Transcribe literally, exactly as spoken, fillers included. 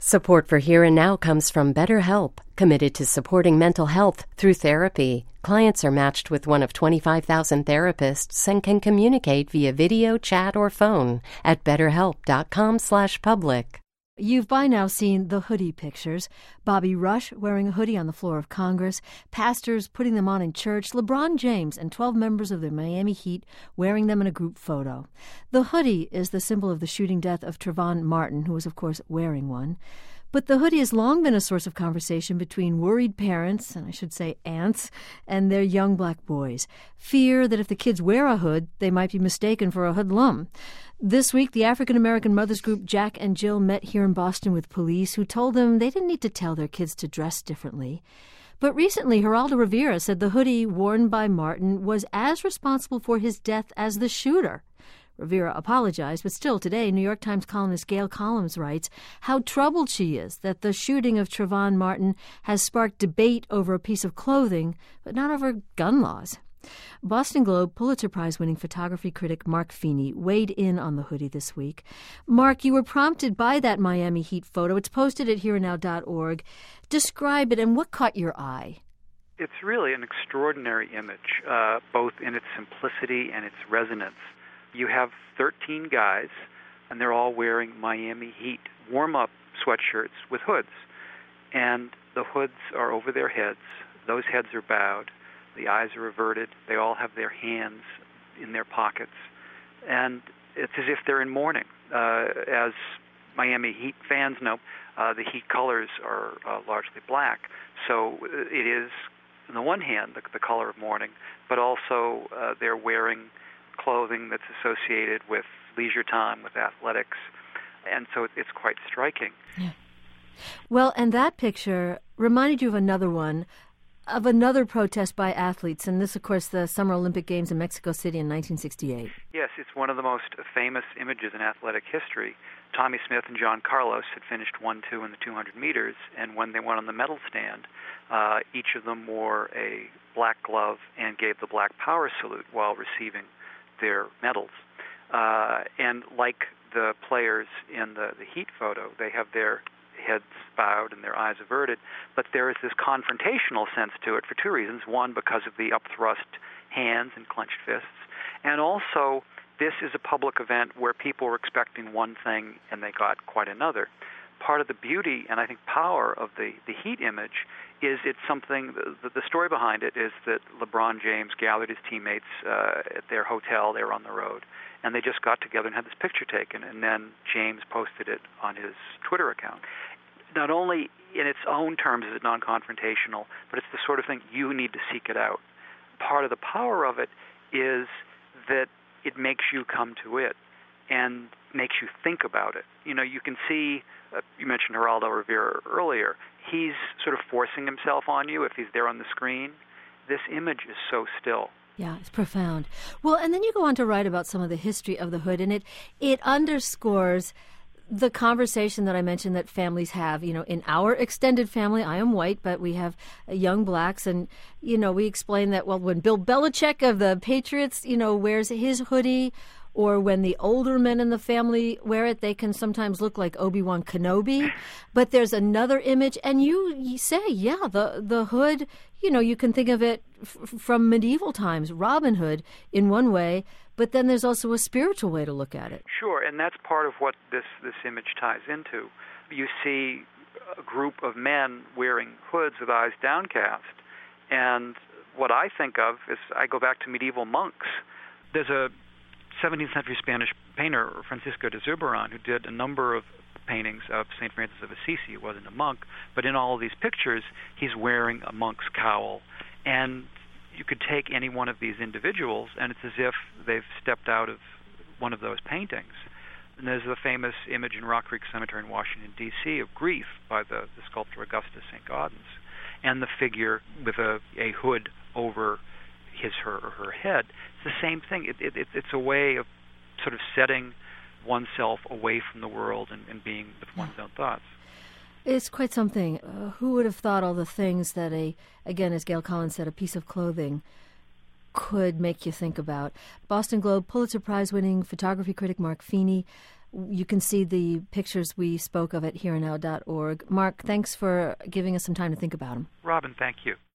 Support for Here and Now comes from BetterHelp, committed to supporting mental health through therapy. Clients are matched with one of twenty-five thousand therapists and can communicate via video, chat, or phone at betterhelp.com slash public. You've by now seen the hoodie pictures. Bobby Rush wearing a hoodie on the floor of Congress, pastors putting them on in church, LeBron James and twelve members of the Miami Heat wearing them in a group photo. The hoodie is the symbol of the shooting death of Trayvon Martin, who was, of course, wearing one. But the hoodie has long been a source of conversation between worried parents, and I should say aunts, and their young black boys. Fear that if the kids wear a hood, they might be mistaken for a hoodlum. This week, the African-American mothers group Jack and Jill met here in Boston with police who told them they didn't need to tell their kids to dress differently. But recently, Geraldo Rivera said the hoodie worn by Martin was as responsible for his death as the shooter. Rivera apologized, but still today, New York Times columnist Gail Collins writes how troubled she is that the shooting of Trayvon Martin has sparked debate over a piece of clothing, but not over gun laws. Boston Globe Pulitzer Prize-winning photography critic Mark Feeney weighed in on the hoodie this week. Mark, you were prompted by that Miami Heat photo. It's posted at here and now dot org. Describe it, and what caught your eye? It's really an extraordinary image, uh, both in its simplicity and its resonance. You have thirteen guys, and they're all wearing Miami Heat warm-up sweatshirts with hoods. And the hoods are over their heads. Those heads are bowed. The eyes are averted. They all have their hands in their pockets. And it's as if they're in mourning. Uh, as Miami Heat fans know, uh, the Heat colors are uh, largely black. So it is, on the one hand, the, the color of mourning, but also uh, they're wearing clothing that's associated with leisure time, with athletics, and so it's quite striking. Yeah. Well, and that picture reminded you of another one, of another protest by athletes, and this, of course, the Summer Olympic Games in Mexico City in nineteen sixty-eight. Yes, it's one of the most famous images in athletic history. Tommie Smith and John Carlos had finished one two in the two hundred meters, and when they went on the medal stand, uh, each of them wore a black glove and gave the Black Power salute while receiving their medals. Uh, and like the players in the, the Heat photo, they have their heads bowed and their eyes averted, but there is this confrontational sense to it for two reasons. One, because of the upthrust hands and clenched fists, and also this is a public event where people were expecting one thing and they got quite another. Part of the beauty and I think power of the, the Heat image is it's something, the, the story behind it is that LeBron James gathered his teammates uh, at their hotel, they were on the road, and they just got together and had this picture taken, and then James posted it on his Twitter account. Not only in its own terms is it non-confrontational, but it's the sort of thing you need to seek it out. Part of the power of it is that it makes you come to it and makes you think about it. You know, you can see, uh, you mentioned Geraldo Rivera earlier, he's sort of forcing himself on you if he's there on the screen. This image is so still. Yeah, it's profound. Well, and then you go on to write about some of the history of the hood, and it it underscores the conversation that I mentioned that families have. You know, in our extended family, I am white, but we have uh, young blacks, and, you know, we explain that, well, when Bill Belichick of the Patriots, you know, wears his hoodie, or when the older men in the family wear it, they can sometimes look like Obi-Wan Kenobi. But there's another image, and you, you say, yeah, the the hood, you know, you can think of it f- from medieval times, Robin Hood in one way, but then there's also a spiritual way to look at it. Sure, and that's part of what this, this image ties into. You see a group of men wearing hoods with eyes downcast, and what I think of is I go back to medieval monks. There's a seventeenth century Spanish painter, Francisco de Zurbarán, who did a number of paintings of Saint Francis of Assisi. He wasn't a monk, but in all of these pictures, he's wearing a monk's cowl. And you could take any one of these individuals, and it's as if they've stepped out of one of those paintings. And there's the famous image in Rock Creek Cemetery in Washington, D C of Grief by the, the sculptor Augustus Saint Gaudens, and the figure with a, a hood over his her or her head. It's the same thing. It, it, it's a way of sort of setting oneself away from the world and, and being with one's own thoughts. It's quite something. Uh, who would have thought all the things that a, again, as Gail Collins said, a piece of clothing could make you think about? Boston Globe Pulitzer Prize-winning photography critic Mark Feeney You can see the pictures we spoke of at here and now dot org. Mark, thanks for giving us some time to think about them. Robin, thank you.